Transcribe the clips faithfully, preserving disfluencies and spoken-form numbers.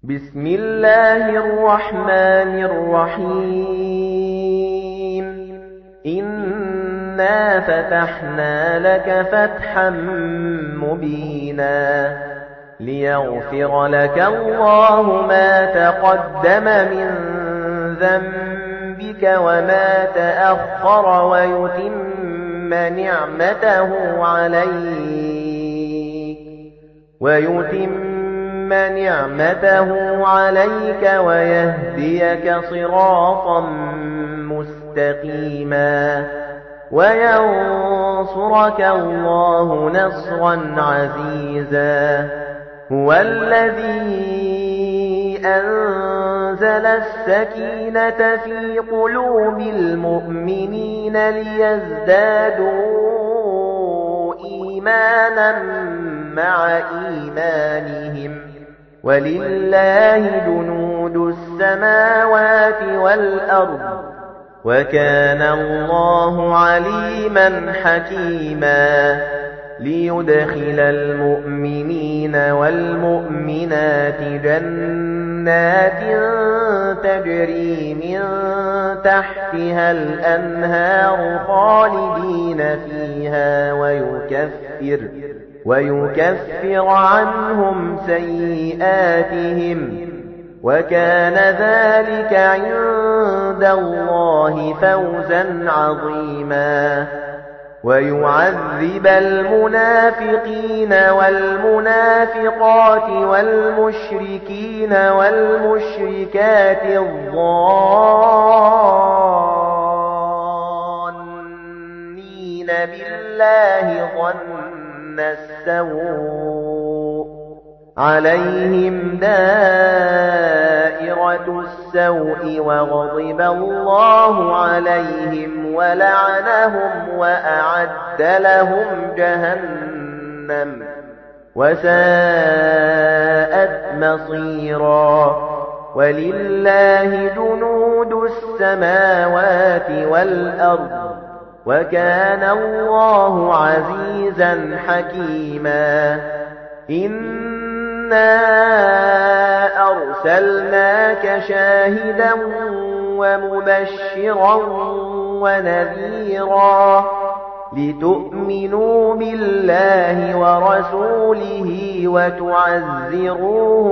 بسم الله الرحمن الرحيم إنا فتحنا لك فتحا مبينا ليغفر لك الله ما تقدم من ذنبك وما تأخر ويتم نعمته عليك ويتم نعمته عليك ويهديك صراطا مستقيما وينصرك الله نصرا عزيزا هو الذي أنزل السكينة في قلوب المؤمنين ليزدادوا إيمانا مع إيمانهم وَلِلَّهِ جُنُودُ السَّمَاوَاتِ وَالْأَرْضِ وَكَانَ اللَّهُ عَلِيمًا حَكِيمًا لِيُدْخِلَ الْمُؤْمِنِينَ وَالْمُؤْمِنَاتِ جَنَّاتٍ تَجْرِي مِن تَحْتِهَا الْأَنْهَارُ خَالِدِينَ فِيهَا وَيُكَفِّرُ وَيُكَفِّرَ عَنْهُمْ سَيِّئَاتِهِمْ وَكَانَ ذَلِكَ عِندَ اللَّهِ فَوْزًا عَظِيمًا وَيُعَذِّبَ الْمُنَافِقِينَ وَالْمُنَافِقَاتِ وَالْمُشْرِكِينَ وَالْمُشْرِكَاتِ الظَّانِّينَ بِاللَّهِ ظَنَّ السَّوْءِ عَلَيْهِمْ دَائِرَةُ السَّوْءِ وَغَضِبَ اللَّهُ عَلَيْهِمْ وَلَعَنَهُمْ وَأَعَدَّ لَهُمْ جَهَنَّمَ وَسَاءَتْ مَصِيرًا وَلِلَّهِ جُنُودُ السَّمَاوَاتِ وَالْأَرْضِ وَكَانَ اللَّهُ عَزِيزًا حَكِيمًا إِنَّا أَرْسَلْنَاكَ شَاهِدًا وَمُبَشِّرًا وَنَذِيرًا لِتُؤْمِنُوا بِاللَّهِ وَرَسُولِهِ وَتُعَزِّرُوهُ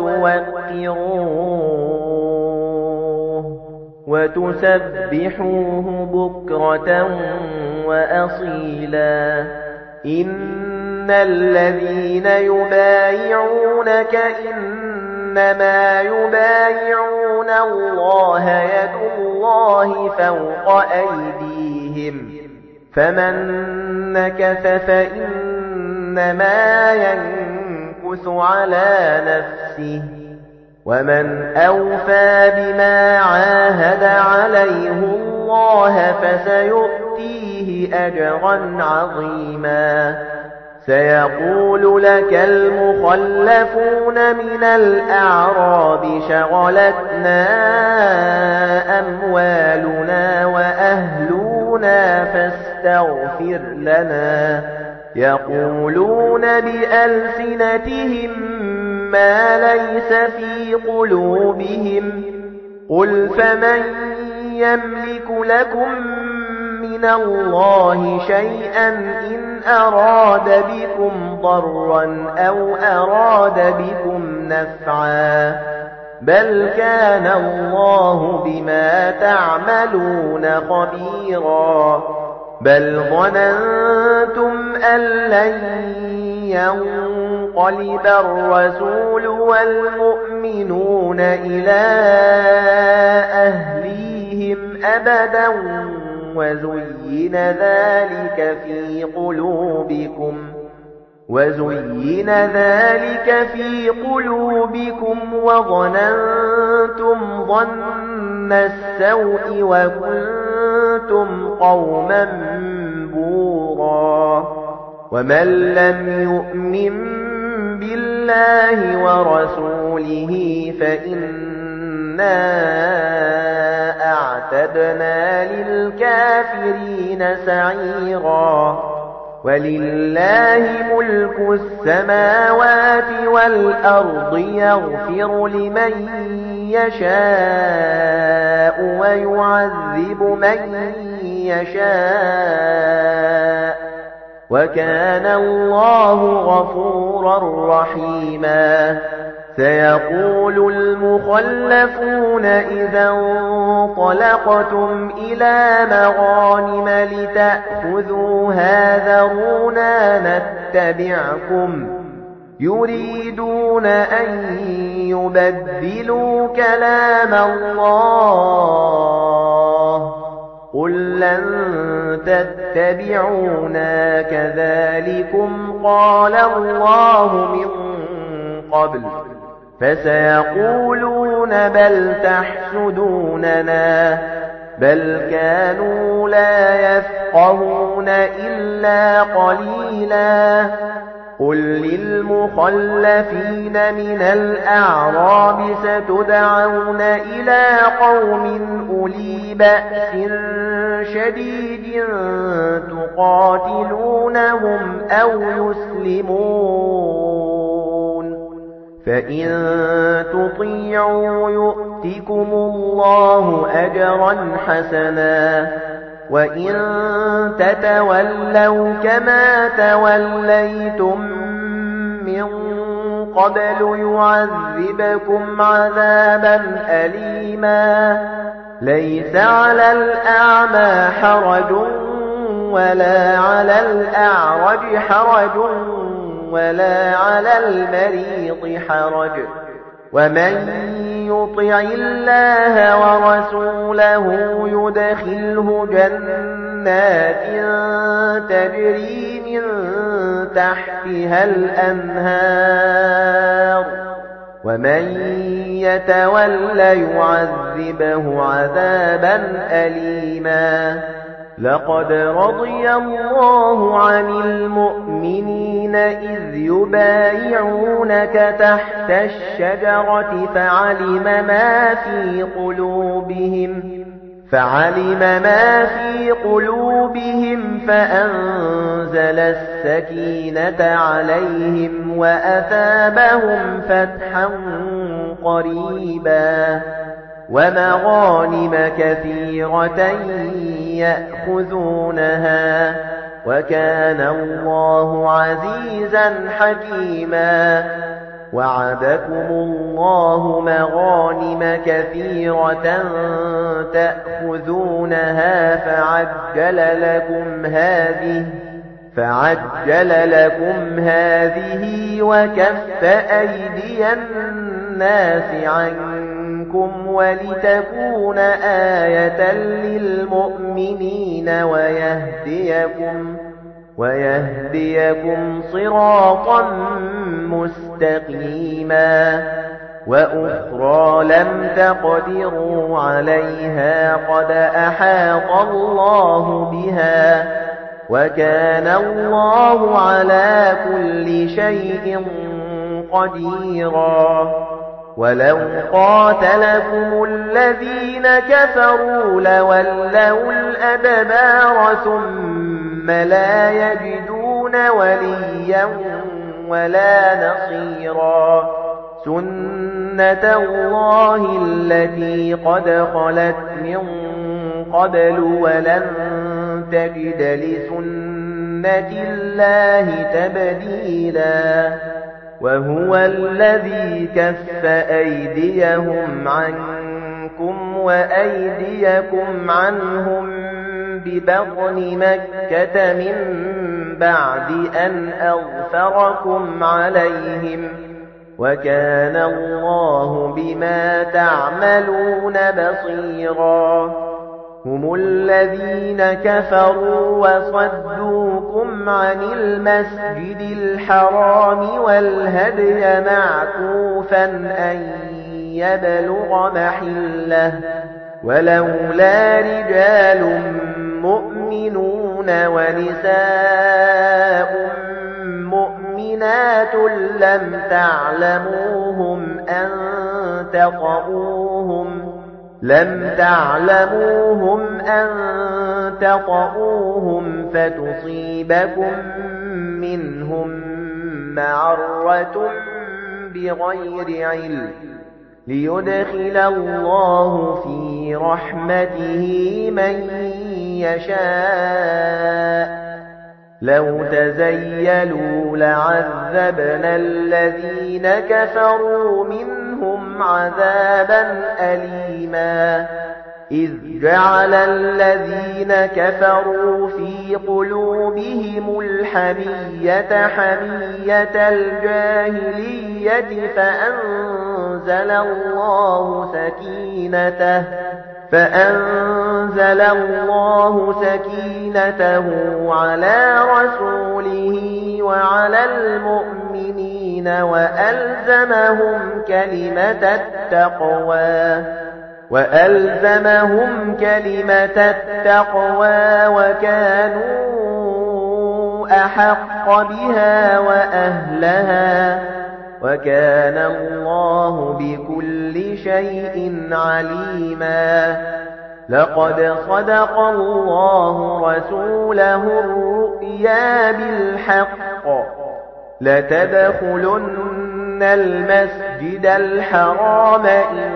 وَتُوَقِّرُوهُ وَتُسَبِّحُوهُ بُكْرَةً وَأَصِيلًا إِنَّ الَّذِينَ يُبَايِعُونَكَ إِنَّمَا يُبَايِعُونَ اللَّهَ يَدُ اللَّهِ فَوْقَ أَيْدِيهِمْ فَمَن نَّكَثَ فَإِنَّمَا يَنكُثُ عَلَى نَفْسِهِ وَمَنْ أَوْفَى بِمَا عَاهَدَ عَلَيْهِ اللَّهَ فَسَيُؤْتِيهِ أَجْرًا عَظِيمًا سَيَقُولُ لَكَ الْمُخَلَّفُونَ مِنَ الْأَعْرَابِ شَغَلَتْنَا أَمْوَالُنَا وَأَهْلُونَا فَاسْتَغْفِرْ لَنَا يَقُولُونَ بِأَلْسِنَتِهِم مَّا لَيْسَ فِي قُلُوبِهِمْ قُلْ فَمَن يَمْلِكُ لَكُم مِّنَ اللَّهِ شَيْئًا إِنْ أَرَادَ بِكُمْ ضَرًّا أَوْ أَرَادَ بِكُمْ نَفْعًا بَلْ كَانَ اللَّهُ بِمَا تَعْمَلُونَ خَبِيرًا بَلْ ظَنَنتُمْ أَن لَّن يَنقَلِبَ الرَّسُولُ وَالْمُؤْمِنُونَ إِلَى أَهْلِيهِمْ أَبَدًا وَزُيِّنَ ذَلِكَ فِي قُلُوبِكُمْ وَزُيِّنَ ذَلِكَ فِي قُلُوبِكُمْ وَظَنَنتُمْ ظَنَّ السَّوْءِ وَكُنتُمْ قَوْمًا بُورًا وَمَن لَّمْ يُؤْمِن بِاللَّهِ وَرَسُولِهِ فَإِنَّا أَعْتَدْنَا لِلْكَافِرِينَ سَعِيرًا وَلِلَّهِ مُلْكُ السَّمَاوَاتِ وَالْأَرْضِ يَغْفِرُ لِمَن يَشَاءُ وَيُعَذِّبُ مَن يَشَاءُ وَكَانَ اللَّهُ غَفُورًا رَّحِيمًا. سَيَقُولُ الْمُخَلَّفُونَ إِذَا انطَلَقْتُمْ إِلَىٰ مَغَانِمَ لِتَأْخُذُوهَا ذَرُونَا نَتَّبِعْكُمْ يُرِيدُونَ أَن يُبَدِّلُوا كَلَامَ اللَّهِ قُل لَّن تَتَّبِعُونَا كَذَلِكُمْ قَالَ اللَّهُ مِن قَبْلُ فَسَيَقُولُونَ بَلْ تَحْسُدُونَنَا بَلْ كَانُوا لَا يَفْقَهُونَ إِلَّا قَلِيلًا. قُل لِّلْمُخَلَّفِينَ مِنَ الْأَعْرَابِ سَتُدْعَوْنَ إِلَىٰ قَوْمٍ أُولِي بَأْسٍ شَدِيدٍ تُقَاتِلُونَهُمْ أَوْ يُسْلِمُونَ فَإِن تُطِيعُوا يُؤْتِكُمُ اللَّهُ أَجْرًا حَسَنًا وَإِن تَتَوَلَّوْا كَمَا تَوَلَّيْتُم مِّن قَبْلُ يُعَذِّبْكُمْ عَذَابًا أَلِيمًا. لَيْسَ عَلَى الْأَعْمَى حَرَجٌ وَلَا عَلَى الْأَعْرَجِ حَرَجٌ وَلَا عَلَى الْمَرِيضِ حَرَجٌ وَمَن يُطِعِ اللَّهَ وَرَسُولَهُ يُدْخِلْهُ جَنَّاتٍ تَجْرِي مِن تَحْتِهَا الْأَنْهَارُ وَمَن يَتَوَلَّ يُعَذِّبْهُ عَذَابًا أَلِيمًا. لَقَدْ رَضِيَ اللَّهُ عَنِ الْمُؤْمِنِينَ إِذْ يُبَايِعُونَكَ تَحْتَ الشَّجَرَةِ فَعَلِمَ مَا فِي قُلُوبِهِمْ فَعَلِمَ مَا فِي قُلُوبِهِمْ فَأَنزَلَ السَّكِينَةَ عَلَيْهِمْ وَأَثَابَهُمْ فَتْحًا قَرِيبًا وَمَغَانِمَ كَثِيرَةً يَأْخُذُونَهَا وَكَانَ اللَّهُ عَزِيزًا حَكِيمًا. وَعَدَكُمُ اللَّهُ مَغَانِمَ كَثِيرَةً تَأْخُذُونَهَا فَعَجَّلَ لَكُمْ هَٰذِهِ فَعَجَّلَ لَكُمْ هَٰذِهِ وَكَفَّ أَيْدِيَ النَّاسِ عَنكُمْ وَلِتَكُونَ آيَةً لِّلْمُؤْمِنِينَ وَيَهْدِيَكُمْ وَيَهْدِيَكُمْ صِرَاطًا مُّسْتَقِيمًا. وَأُخْرَىٰ لَمْ تَقْدِرُوا عَلَيْهَا قَدْ أَحَاطَ اللَّهُ بِهَا وَكَانَ اللَّهُ عَلَىٰ كُلِّ شَيْءٍ قَدِيرًا. وَلَوْ قَاتَلَكُمُ الَّذِينَ كَفَرُوا لَوَلَّوُا الْأَدْبَارَ ثُمَّ لَا يَجِدُونَ وَلِيًّا وَلَا نَصِيرًا. سُنَّةَ اللَّهِ الَّتِي قَدْ خَلَتْ مِن قَبْلُ وَلَن تَجِدَ لِسُنَّةِ اللَّهِ تَبْدِيلًا. وَهُوَ الَّذِي كَفَّ أَيْدِيَهُمْ عَنكُمْ وَأَيْدِيَكُمْ عَنْهُم بِبَطْنِ مَكَّةَ مِن بَعْدِ أَنْ أَظْفَرَكُمْ عَلَيْهِمْ وَكَانَ اللَّهُ بِمَا تَعْمَلُونَ بَصِيرًا. هُمُ الَّذِينَ كَفَرُوا وَصَدُّوكُمْ عَنِ الْمَسْجِدِ الْحَرَامِ وَالْهَدْيَ مَعْكُوفًا أَن يَبْلُغَ مَحِلَّهُ وَلَوْلَا رِجَالٌ مُؤْمِنُونَ وَنِسَاءٌ مُؤْمِنَاتٌ لَّمْ تَعْلَمُوهُمْ أَن تَطَئُوهُمْ لَمْ تَعْلَمُوهُمْ أَن تَطَئُوهُمْ فَتُصِيبَكُم مِّنْهُم مَّعَرَّةٌ بِغَيْرِ عِلْمٍ لِيُدْخِلَ اللَّهُ فِي رَحْمَتِهِ مَن يَشَاءُ لَوْ تَزَيَّلُوا لَعَذَّبْنَا الَّذِينَ كَفَرُوا مِنْهُمْ عَذَابًا أَلِيمًا إِذْ جَعَلَ الَّذِينَ كَفَرُوا فِي قُلُوبِهِمُ الْحَمِيَّةَ حَمِيَّةَ الْجَاهِلِيَّةِ فَأَنزَلَ اللَّهُ سَكِينَتَهُ فَأَنزَلَ اللَّهُ سَكِينَتَهُ عَلَى رَسُولِهِ وَعَلَى الْمُؤْمِنِينَ وَأَلْزَمَهُمْ كَلِمَةَ التَّقْوَى وَأَلْزَمَهُمْ كَلِمَةَ التَّقْوَى وَكَانُوا أَحَقَّ بِهَا وَأَهْلَهَا وَكَانَ اللَّهُ بِكُلِّ شَيْءٍ عَلِيمًا لَقَدْ صَدَقَ اللَّهُ رَسُولَهُ الرُّؤْيَا بِالْحَقِّ لَتَدْخُلُنَّ الْمَسْجِدَ الْحَرَامَ إِن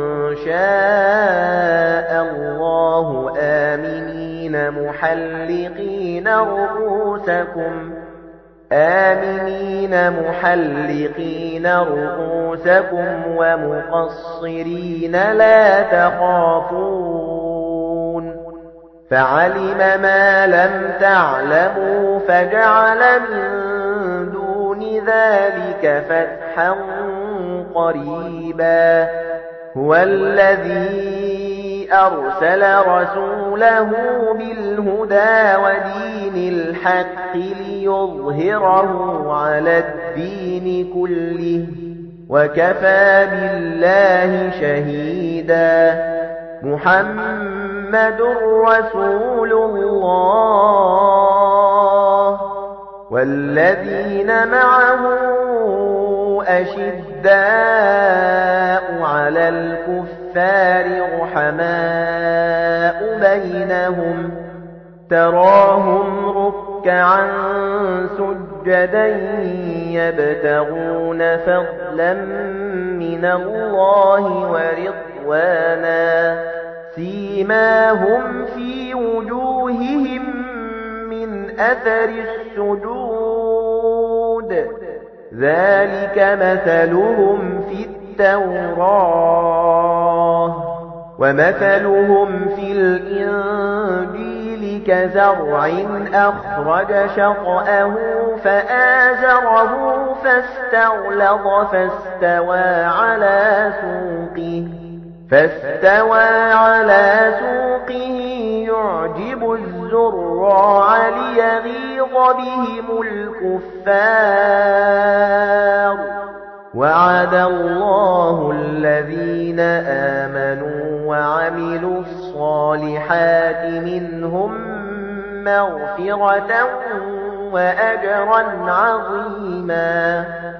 شَاءَ اللَّهُ آمِنِينَ مُحَلِّقِينَ رُءُوسَكُمْ آمِنِينَ مُحَلِّقِينَ رُءُوسَكُمْ وَمُقَصِّرِينَ لَا تَخَافُونَ فَعَلِمَ مَا لَمْ تَعْلَمُوا فَجَعَلَ مِن دُونِ ذَلِكَ فَتْحًا قَرِيبًا هُوَ الَّذِي أَرْسَلَ رَسُولَهُ بِالْهُدَى وَدِينِ الْحَقِّ لِيُظْهِرَهُ عَلَى الدِّينِ كُلِّهِ وَكَفَى بِاللَّهِ شَهِيدًا مُحَمَّدٌ رَّسُولُ اللَّهِ وَالَّذِينَ مَعَهُ أَشِدَّاءُ عَلَى الْكُفَّارِ رُحَمَاءُ بَيْنَهُمْ تَرَاهُمْ رُكَّعًا سُجَّدًا يَبْتَغُونَ فَضْلًا مِّنَ اللَّهِ وَرِضْوَانًا سِيمَاهُمْ فِي وُجُوهِهِم مِّنْ أَثَرِ السُّجُودِ ذَلِكَ مَثَلُهُمْ فِي التَّوْرَاةِ وَمَثَلُهُمْ فِي الْإِنجِيلِ كَزَرْعٍ أَخْرَجَ شَطْأَهُ فَآزَرَهُ فَاسْتَغْلَظَ فَاسْتَوَى عَلَى سُوقِهِ فَاسْتَوَى عَلَى سُوقِهِ يُعْجِبُ الزُّرَّاعَ لِيَغِيظَ بِهِمُ الْكُفَّارَ وَعَدَ اللَّهُ الَّذِينَ آمَنُوا وَعَمِلُوا الصَّالِحَاتِ مِنْهُم مَّغْفِرَةً وَأَجْرًا عَظِيمًا